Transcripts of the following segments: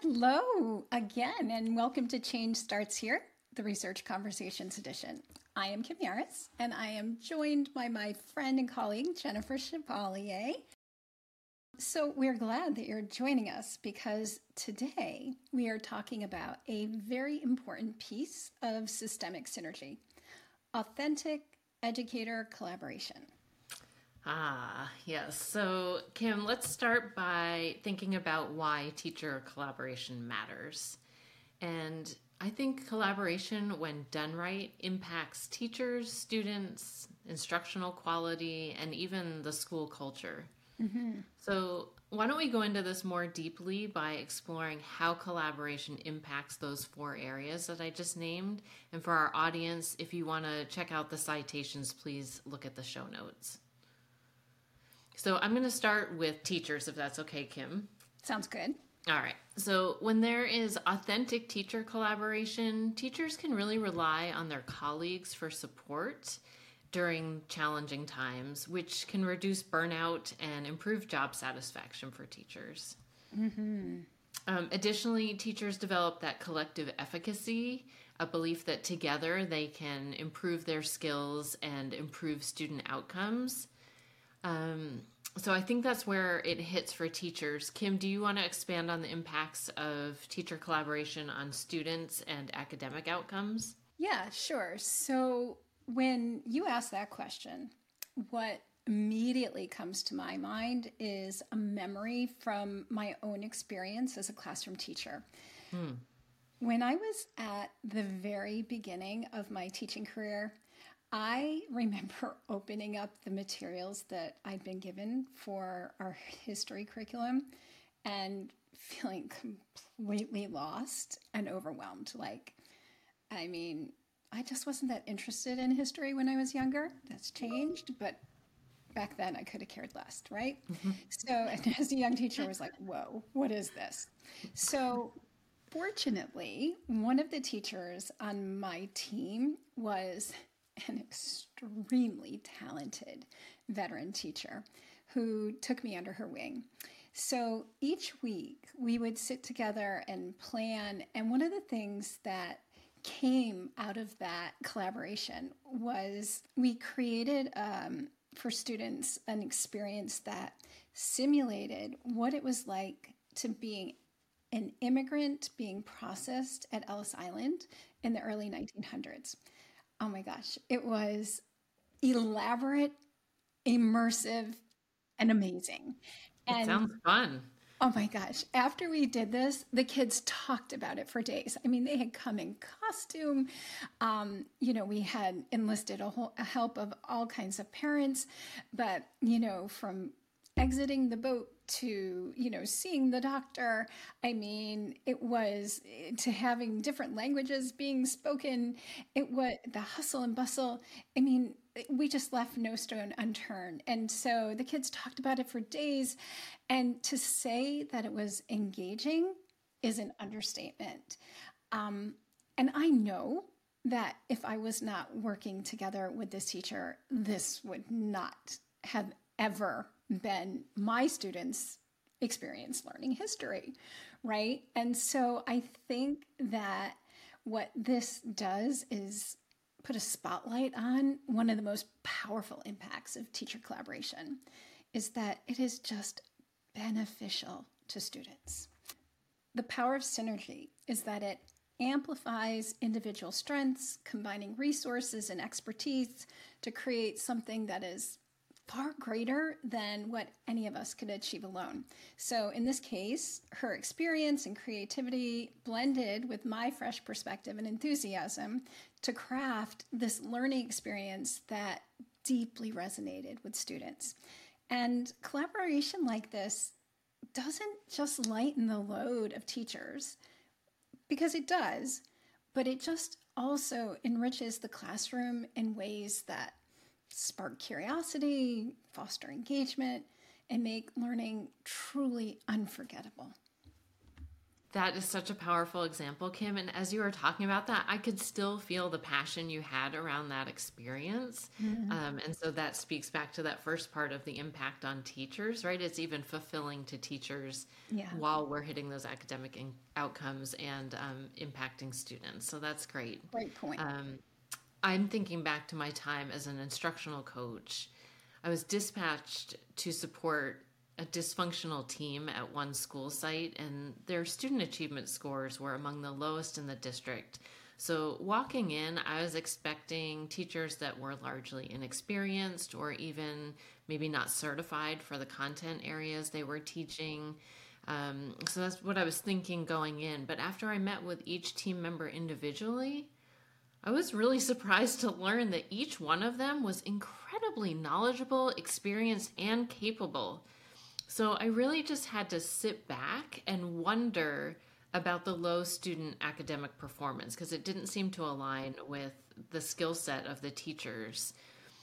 Hello again, and welcome to Change Starts Here, the Research Conversations edition. I am Kim Yaris, and I am joined by my friend and colleague, Jennifer Chevalier. So we're glad that you're joining us because today we are talking about a very important piece of systemic synergy, authentic educator collaboration. Yes. So, Kim, let's start by thinking about why teacher collaboration matters. And I think collaboration, when done right, impacts teachers, students, instructional quality, and even the school culture. So, why don't we go into this more deeply by exploring how collaboration impacts those four areas that I just named? And for our audience, if you want to check out the citations, please look at the show notes. So I'm going to start with teachers, if that's okay, Kim. Sounds good. All right. So when there is authentic teacher collaboration, teachers can really rely on their colleagues for support during challenging times, which can reduce burnout and improve job satisfaction for teachers. Additionally, teachers develop that collective efficacy, a belief that together they can improve their skills and improve student outcomes. So I think that's where it hits for teachers. Kim, do you want to expand on the impacts of teacher collaboration on students and academic outcomes? Yeah, sure. So when you ask that question, what immediately comes to my mind is a memory from my own experience as a classroom teacher. When I was at the very beginning of my teaching career, I remember opening up the materials that I'd been given for our history curriculum and feeling completely lost and overwhelmed. I just wasn't that interested in history when I was younger. That's changed, but back then I could have cared less, right? So, and as a young teacher, I was like, whoa, what is this? So, fortunately, one of the teachers on my team was an extremely talented veteran teacher who took me under her wing. So each week we would sit together and plan. And one of the things that came out of that collaboration was we created for students an experience that simulated what it was like to being an immigrant being processed at Ellis Island in the early 1900s. Oh my gosh, it was elaborate, immersive, and amazing. It And sounds fun. oh my gosh, after we did this, the kids talked about it for days. I mean, they had come in costume. We had enlisted a help of all kinds of parents, but, from exiting the boat to, seeing the doctor. I mean, it was to having different languages being spoken. It was the hustle and bustle. I mean, we just left no stone unturned. And so the kids talked about it for days. And to say that it was engaging is an understatement. And I know that if I was not working together with this teacher, this would not have ever been my students' experience learning history, right? And so I think that what this does is put a spotlight on one of the most powerful impacts of teacher collaboration is that it is just beneficial to students. The power of synergy is that it amplifies individual strengths, combining resources and expertise to create something that is far greater than what any of us could achieve alone. So in this case, her experience and creativity blended with my fresh perspective and enthusiasm to craft this learning experience that deeply resonated with students. And collaboration like this doesn't just lighten the load of teachers, because it does, but it just also enriches the classroom in ways that spark curiosity, foster engagement, and make learning truly unforgettable. That is such a powerful example, Kim. And as you were talking about that, I could still feel the passion you had around that experience. And so that speaks back to that first part of the impact on teachers, right? It's even fulfilling to teachers Yeah. while we're hitting those academic outcomes and impacting students. So that's great. Great point. I'm thinking back to my time as an instructional coach. I was dispatched to support a dysfunctional team at one school site, and their student achievement scores were among the lowest in the district. So walking in, I was expecting teachers that were largely inexperienced or even maybe not certified for the content areas they were teaching. So that's what I was thinking going in. But after I met with each team member individually, I was really surprised to learn that each one of them was incredibly knowledgeable, experienced, and capable. So I really just had to sit back and wonder about the low student academic performance because it didn't seem to align with the skill set of the teachers.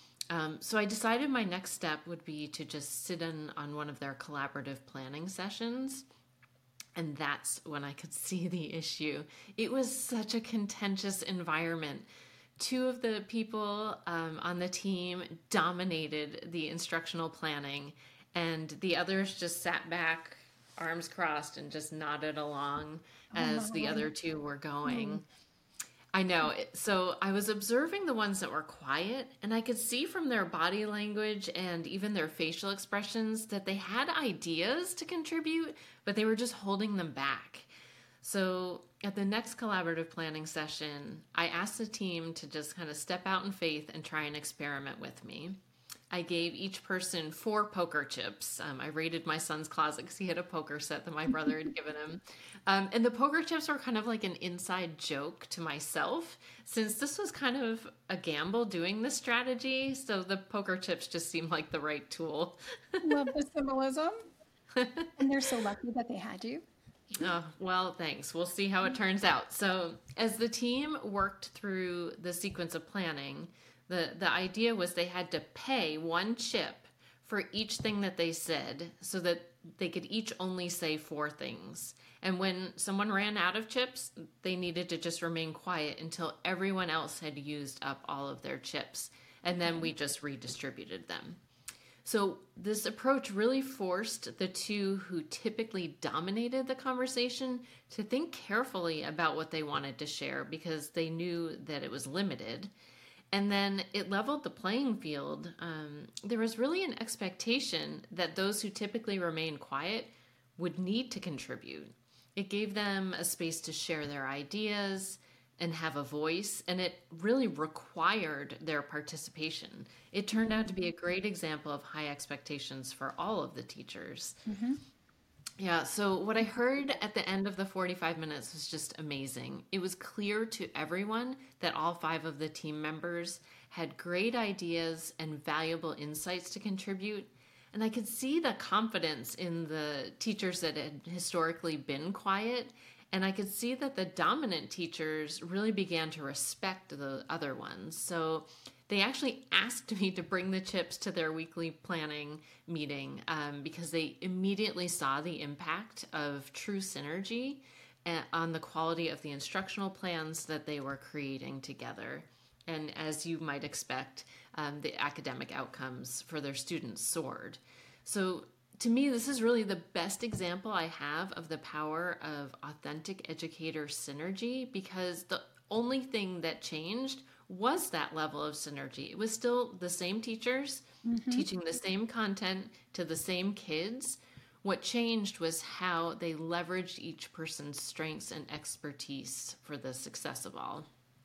So I decided my next step would be to just sit in on one of their collaborative planning sessions. And that's when I could see the issue. It was such a contentious environment. Two of the people on the team dominated the instructional planning, and the others just sat back, arms crossed, and just nodded along as the other two were going. I know. So I was observing the ones that were quiet, and I could see from their body language and even their facial expressions that they had ideas to contribute, but they were just holding them back. So at the next collaborative planning session, I asked the team to just kind of step out in faith and try an experiment with me. I gave each person 4 poker chips. I raided my son's closet because he had a poker set that my brother had given him. And the poker chips were kind of like an inside joke to myself, since this was kind of a gamble doing this strategy. So the poker chips just seemed like the right tool. Love the symbolism. And they're so lucky that they had you. Oh, well, thanks. We'll see how it turns out. So as the team worked through the sequence of planning, the idea was they had to pay 1 chip for each thing that they said so that they could each only say 4 things. And when someone ran out of chips, they needed to just remain quiet until everyone else had used up all of their chips. And then we just redistributed them. So this approach really forced the two who typically dominated the conversation to think carefully about what they wanted to share because they knew that it was limited. And then it leveled the playing field. There was really an expectation that those who typically remain quiet would need to contribute. It gave them a space to share their ideas and have a voice, and it really required their participation. It turned out to be a great example of high expectations for all of the teachers. Yeah, so what I heard at the end of the 45 minutes was just amazing. It was clear to everyone that all 5 of the team members had great ideas and valuable insights to contribute. And I could see the confidence in the teachers that had historically been quiet. And I could see that the dominant teachers really began to respect the other ones. So they actually asked me to bring the chips to their weekly planning meeting because they immediately saw the impact of true synergy on the quality of the instructional plans that they were creating together. And as you might expect, the academic outcomes for their students soared. So to me, this is really the best example I have of the power of authentic educator synergy because the only thing that changed was that level of synergy. It was still the same teachers teaching the same content to the same kids. What changed was how they leveraged each person's strengths and expertise for the success of all.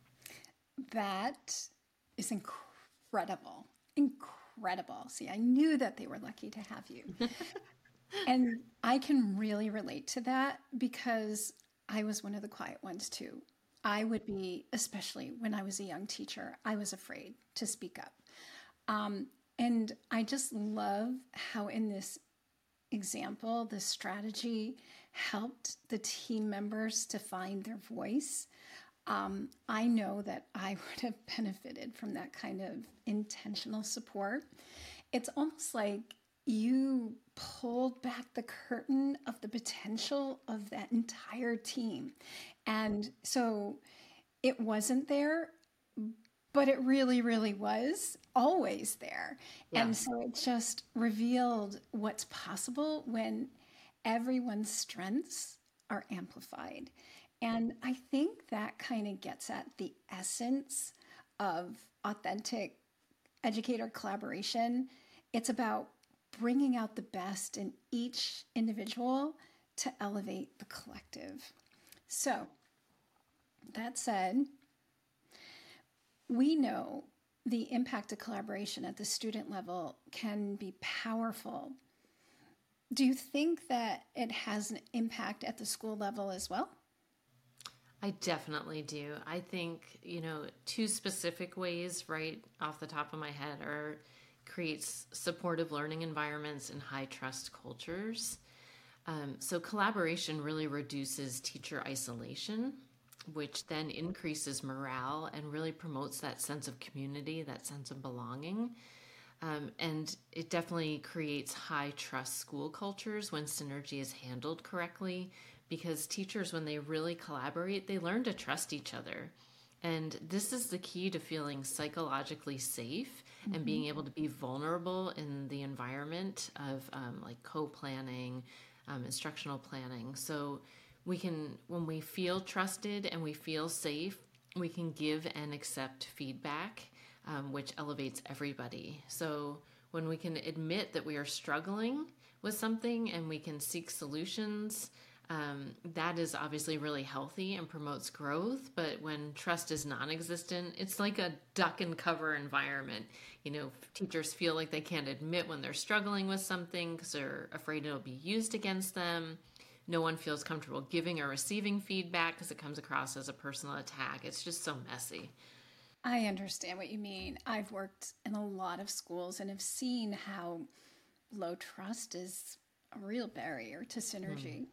That is incredible. Incredible. See, I knew that they were lucky to have you. And I can really relate to that because I was one of the quiet ones too. I would be, especially when I was a young teacher, I was afraid to speak up. And I just love how in this example, the strategy helped the team members to find their voice. I know that I would have benefited from that kind of intentional support. It's almost like you pulled back the curtain of the potential of that entire team. And so it wasn't there, but it really, really was always there. Yeah. And so it just revealed what's possible when everyone's strengths are amplified. And I think that kind of gets at the essence of authentic educator collaboration. It's about bringing out the best in each individual to elevate the collective. So, that said, we know the impact of collaboration at the student level can be powerful. Do you think that it has an impact at the school level as well? I definitely do. I think, two specific ways right off the top of my head are creates supportive learning environments and high trust cultures. So collaboration really reduces teacher isolation, which then increases morale and really promotes that sense of community, that sense of belonging. And it definitely creates high trust school cultures when synergy is handled correctly, because teachers, when they really collaborate, they learn to trust each other. And this is the key to feeling psychologically safe and being able to be vulnerable in the environment of like co-planning, instructional planning. So when we feel trusted and we feel safe, we can give and accept feedback, which elevates everybody. So when we can admit that we are struggling with something and we can seek solutions, that is obviously really healthy and promotes growth. But when trust is non-existent, it's like a duck and cover environment. Teachers feel like they can't admit when they're struggling with something because they're afraid it'll be used against them. No one feels comfortable giving or receiving feedback because it comes across as a personal attack. It's just so messy. I understand what you mean. I've worked in a lot of schools and have seen how low trust is a real barrier to synergy.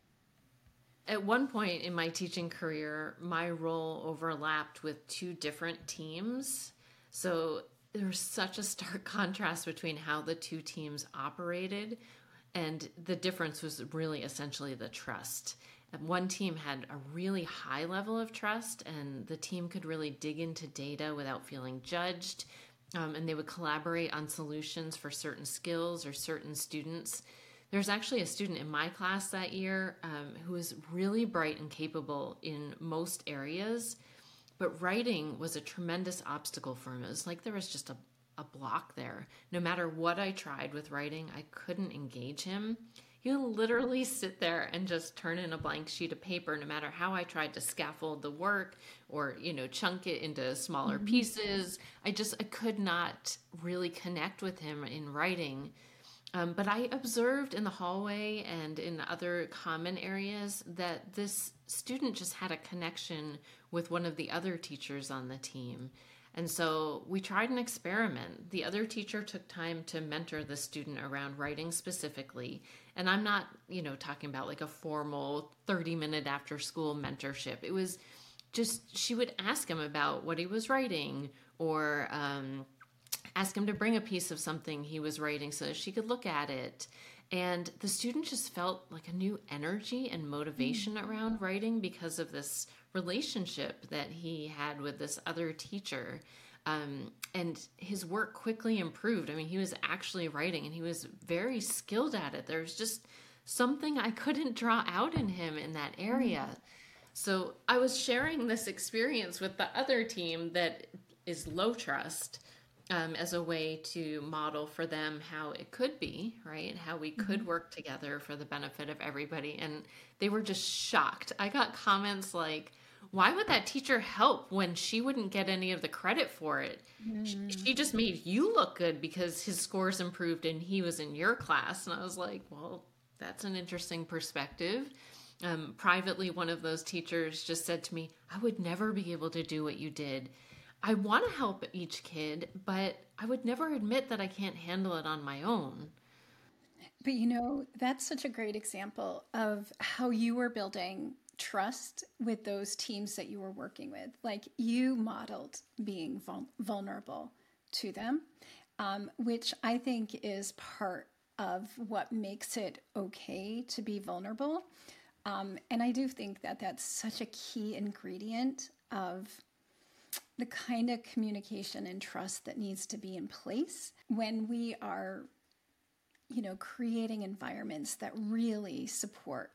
At one point in my teaching career, my role overlapped with two different teams. So there was such a stark contrast between how the two teams operated. And the difference was really essentially the trust. One team had a really high level of trust, and the team could really dig into data without feeling judged. And they would collaborate on solutions for certain skills or certain students. There's actually a student in my class that year who was really bright and capable in most areas, but writing was a tremendous obstacle for him. It was like there was just a block there. No matter what I tried with writing, I couldn't engage him. He would literally sit there and just turn in a blank sheet of paper, no matter how I tried to scaffold the work or, chunk it into smaller pieces. I could not really connect with him in writing. But I observed in the hallway and in other common areas that this student just had a connection with one of the other teachers on the team. And so we tried an experiment. The other teacher took time to mentor the student around writing specifically. And I'm not, talking about like a formal 30-minute after school mentorship. It was just, she would ask him about what he was writing or ask him to bring a piece of something he was writing so that she could look at it. And the student just felt like a new energy and motivation around writing because of this relationship that he had with this other teacher. And his work quickly improved. I mean, he was actually writing and he was very skilled at it. There's just something I couldn't draw out in him in that area. So I was sharing this experience with the other team that is low trust, as a way to model for them how it could be, right? How we could work together for the benefit of everybody. And they were just shocked. I got comments like, why would that teacher help when she wouldn't get any of the credit for it? She just made you look good because his scores improved and he was in your class. And I was like, well, that's an interesting perspective. Privately, one of those teachers just said to me, I would never be able to do what you did. I want to help each kid, but I would never admit that I can't handle it on my own. But that's such a great example of how you were building trust with those teams that you were working with. Like you modeled being vulnerable to them, which I think is part of what makes it okay to be vulnerable. And I do think that that's such a key ingredient of the kind of communication and trust that needs to be in place when we are, creating environments that really support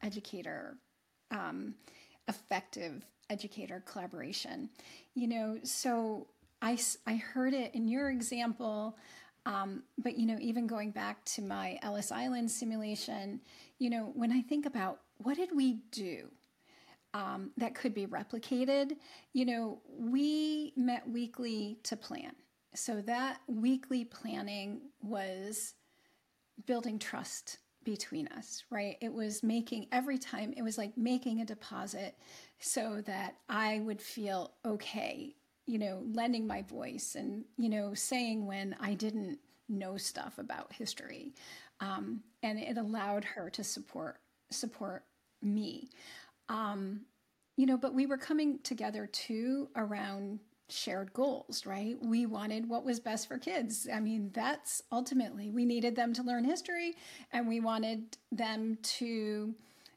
effective educator collaboration. So I heard it in your example, but, even going back to my Ellis Island simulation, when I think about what did we do that could be replicated, we met weekly to plan. So that weekly planning was building trust between us, right? It was every time, it was like making a deposit so that I would feel okay, lending my voice and, saying when I didn't know stuff about history. And it allowed her to support me. But we were coming together too around shared goals, right? We wanted what was best for kids. I mean, that's ultimately, we needed them to learn history and we wanted them to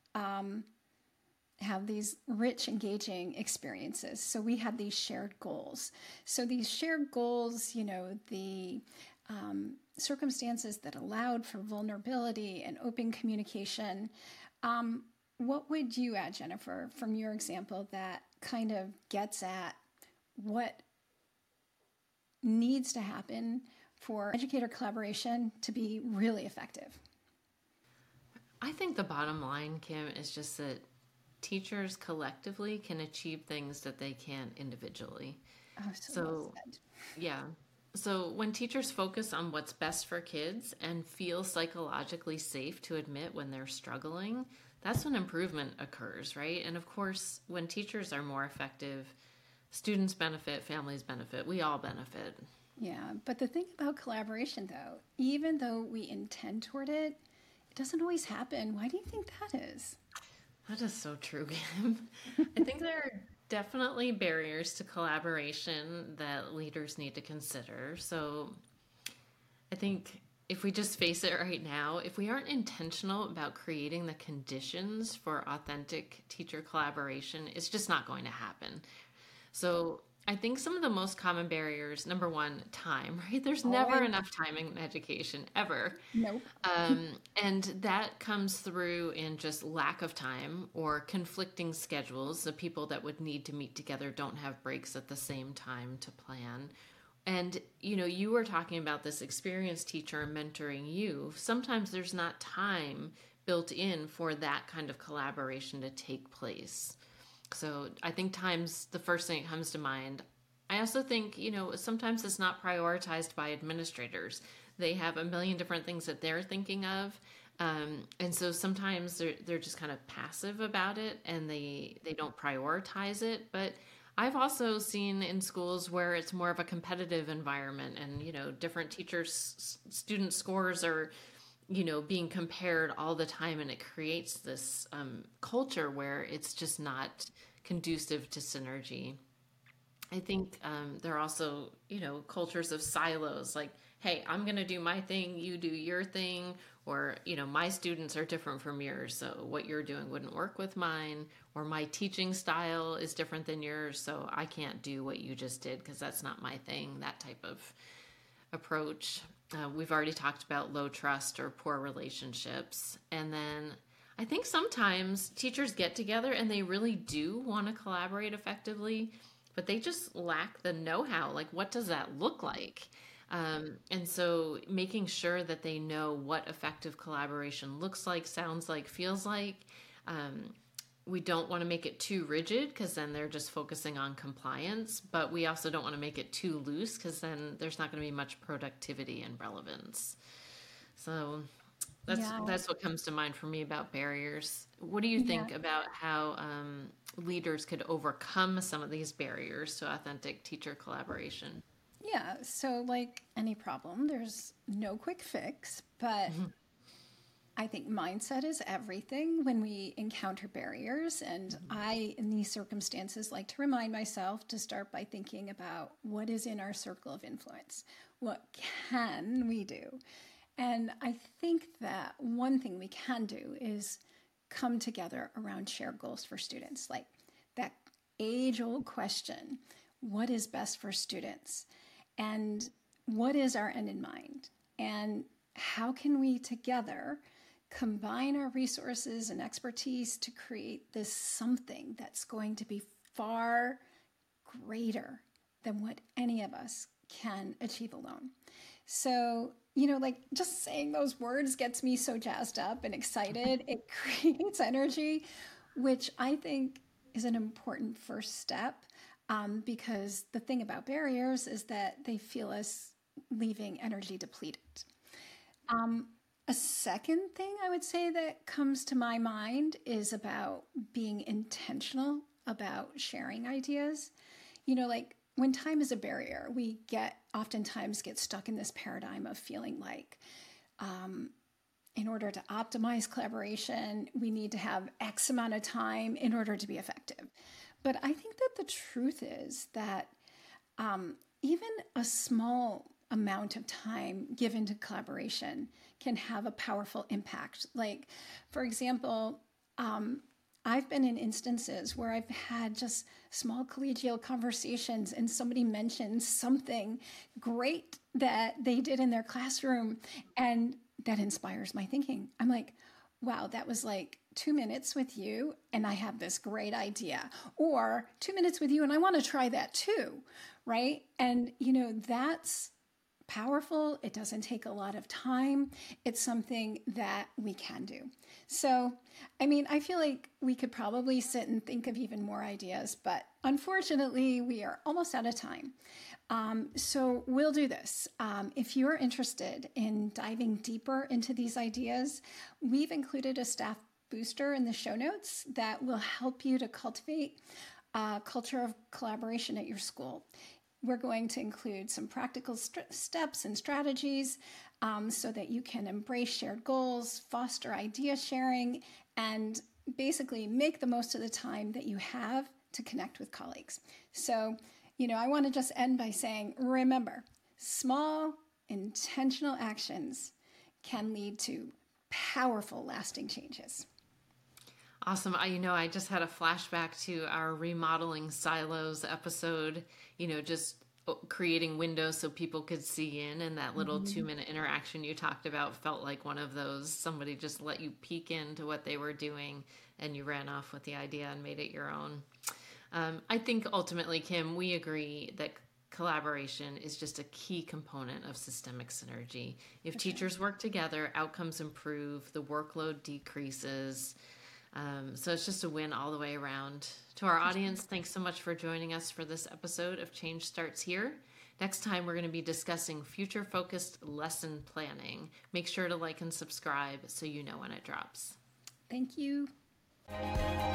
have these rich, engaging experiences. So we had these shared goals. So these shared goals, the circumstances that allowed for vulnerability and open communication. What would you add, Jennifer, from your example that kind of gets at what needs to happen for educator collaboration to be really effective? I think the bottom line, Kim, is just that teachers collectively can achieve things that they can't individually. Oh, so well said. Yeah. So when teachers focus on what's best for kids and feel psychologically safe to admit when they're struggling, that's when improvement occurs, right? And of course, when teachers are more effective, students benefit, families benefit, we all benefit. Yeah, but the thing about collaboration, though, even though we intend toward it, it doesn't always happen. Why do you think that is? That is so true, Kim. I think there are definitely barriers to collaboration that leaders need to consider. So I think if we just face it right now, if we aren't intentional about creating the conditions for authentic teacher collaboration, it's just not going to happen. So I think some of the most common barriers, number one, time, right? There's never enough time in education, ever. Nope. And that comes through in just lack of time or conflicting schedules. The people that would need to meet together don't have breaks at the same time to plan. And, you were talking about this experienced teacher mentoring you. Sometimes there's not time built in for that kind of collaboration to take place. So I think time's the first thing that comes to mind. I also think, sometimes it's not prioritized by administrators. They have a million different things that they're thinking of. And so sometimes they're just kind of passive about it and they don't prioritize it. But I've also seen in schools where it's more of a competitive environment and, different teachers, student scores are being compared all the time, and it creates this culture where it's just not conducive to synergy. I think there are also, cultures of silos, like, hey, I'm going to do my thing, you do your thing, or, my students are different from yours, so what you're doing wouldn't work with mine, or my teaching style is different than yours, so I can't do what you just did because that's not my thing, that type of approach. We've already talked about low trust or poor relationships. And then I think sometimes teachers get together and they really do want to collaborate effectively, but they just lack the know-how. Like, what does that look like? And so making sure that they know what effective collaboration looks like, sounds like, feels like. We don't want to make it too rigid because then they're just focusing on compliance, but we also don't want to make it too loose because then there's not going to be much productivity and relevance. So that's what comes to mind for me about barriers. What do you think about how leaders could overcome some of these barriers to authentic teacher collaboration? Yeah, so like any problem, there's no quick fix, but I think mindset is everything when we encounter barriers. And I, in these circumstances, like to remind myself to start by thinking about what is in our circle of influence. What can we do? And I think that one thing we can do is come together around shared goals for students, like that age-old question, what is best for students? And what is our end in mind? And how can we together combine our resources and expertise to create this something that's going to be far greater than what any of us can achieve alone? So, like just saying those words gets me so jazzed up and excited. It creates energy, which I think is an important first step, because the thing about barriers is that they feel us leaving energy depleted. A second thing I would say that comes to my mind is about being intentional about sharing ideas. Like when time is a barrier, we oftentimes get stuck in this paradigm of feeling like in order to optimize collaboration, we need to have X amount of time in order to be effective. But I think that the truth is that even a small amount of time given to collaboration can have a powerful impact. Like, for example, I've been in instances where I've had just small collegial conversations and somebody mentions something great that they did in their classroom, and that inspires my thinking. I'm like, wow, that was like 2 minutes with you and I have this great idea, or 2 minutes with you and I want to try that too, right? And that's powerful. It doesn't take a lot of time. It's something that we can do. So, I feel like we could probably sit and think of even more ideas, but unfortunately, we are almost out of time. So we'll do this. If you're interested in diving deeper into these ideas, we've included a staff booster in the show notes that will help you to cultivate a culture of collaboration at your school. We're going to include some practical steps and strategies so that you can embrace shared goals, foster idea sharing, and basically make the most of the time that you have to connect with colleagues. So, I want to just end by saying, remember, small, intentional actions can lead to powerful, lasting changes. Awesome. I just had a flashback to our remodeling silos episode, just creating windows so people could see in, and that little 2-minute interaction you talked about felt like one of those. Somebody just let you peek into what they were doing and you ran off with the idea and made it your own. I think ultimately, Kim, we agree that collaboration is just a key component of systemic synergy. If teachers work together, outcomes improve, the workload decreases. So it's just a win all the way around. To our audience, thanks so much for joining us for this episode of Change Starts Here. Next time, we're going to be discussing future-focused lesson planning. Make sure to like and subscribe so you know when it drops. Thank you.